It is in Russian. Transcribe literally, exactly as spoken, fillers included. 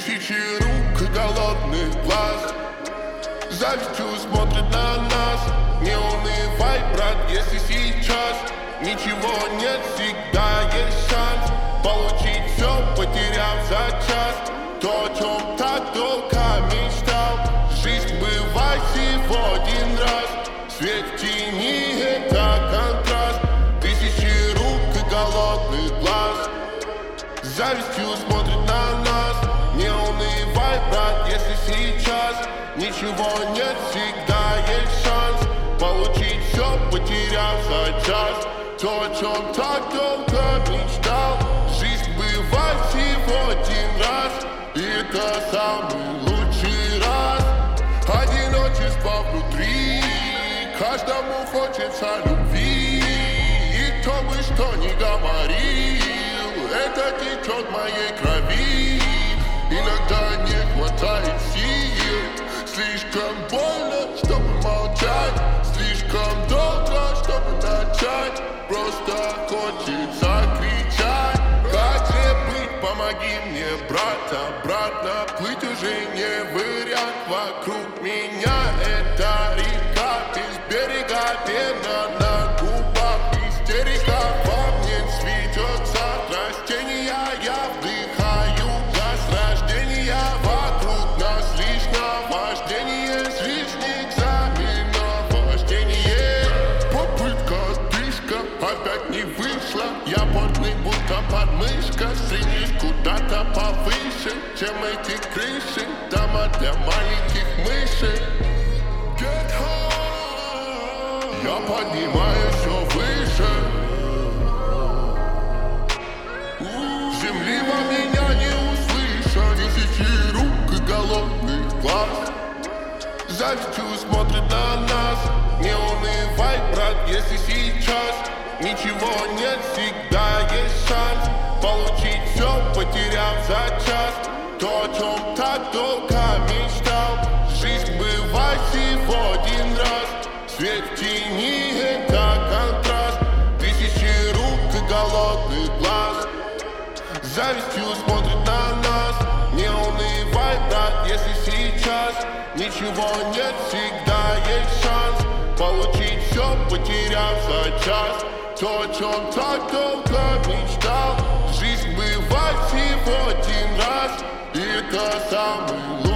Тысячи рук и голодных глаз завистью смотрят на нас. Не унывай, брат, если сейчас ничего нет, всегда есть шанс получить все, потеряв за час. То, о чем так долго мечтал. Жизнь бывает всего один раз. Свет в тени — это контраст. Тысячи рук и голодных глаз завистью смотрят на нас. Не унывай, брат, если сейчас ничего нет, всегда есть шанс получить все, потеряв за час. То, о чем так долго мечтал. Жизнь бывает всего один раз, и это самый лучший раз. Одиночество внутри, каждому хочется любви. И кто бы что ни говорил, это течет в моей крови. Иногда не хватает сил, слишком больно, чтобы молчать, слишком долго, чтобы начать. Просто хочется кричать. Как же быть, помоги мне, брат. Обратно плыть уже не вариант. Вокруг меня это река, без берега пена на губах. Истерика во мне цветется растения, я вдыхаю газ рождения. Вокруг нас лишь наваждение, с лишних экзаменов вождение. Попытка, отдышка, опять не вышла. Я потный, будто подмышка. Стремлюсь куда-то повыше, чем эти крыши. Дома для маленьких мышей. Get high. Я поднимаюсь все выше. Земли во меня не услышат. Тысячи рук и голодных глаз завистью смотрят на нас. Не унывай, брат, если сейчас ничего нет, всегда есть шанс получить все, потеряв за час. То, о чем так долго мечтал. Жизнь бывает всего один раз. Свет в тени — это контраст. Тысячи рук и голодных глаз завистью смотрят на нас. Не унывай, брат, если сейчас ничего нет, всегда есть шанс получить все, потеряв за час. То, о чем так долго мечтал. Жизнь бывает всего один раз, и это самый лучший.